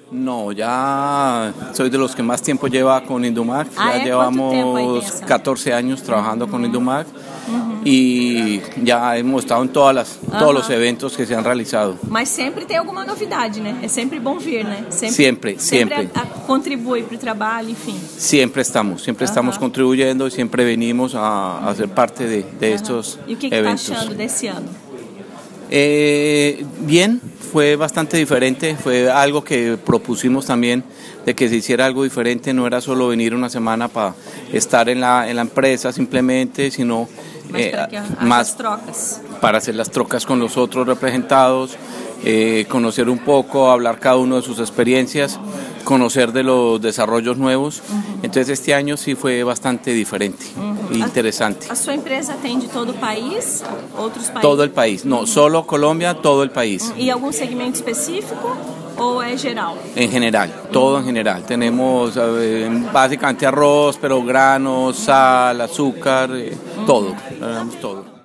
No, ya soy de los que más tiempo lleva con Indumac. Ya llevamos 14 años trabajando con Indumac y ya hemos estado en todos los eventos que se han realizado. Mas sempre tem alguma novidade, né? É sempre bom vir, né? Siempre. Contribui para o trabalho, enfim. Siempre estamos contribuyendo y siempre venimos a ser parte de estos E o que eventos. está achando desse ano? Bien, fue bastante diferente, fue algo que propusimos también de que se hiciera algo diferente, no era solo venir una semana para estar en la empresa simplemente, sino más para hacer las trocas con los otros representados, conocer un poco, hablar cada uno de sus experiencias, conocer de los desarrollos nuevos. Entonces este año sí fue bastante diferente e interesante. A sua empresa atende todo o país? Outros países? Todo el país, no solo Colombia, todo el país. E algum segmento específico ou é geral? En general, todo en general. Tenemos básicamente arroz, pero granos, sal, azúcar, todo, todo.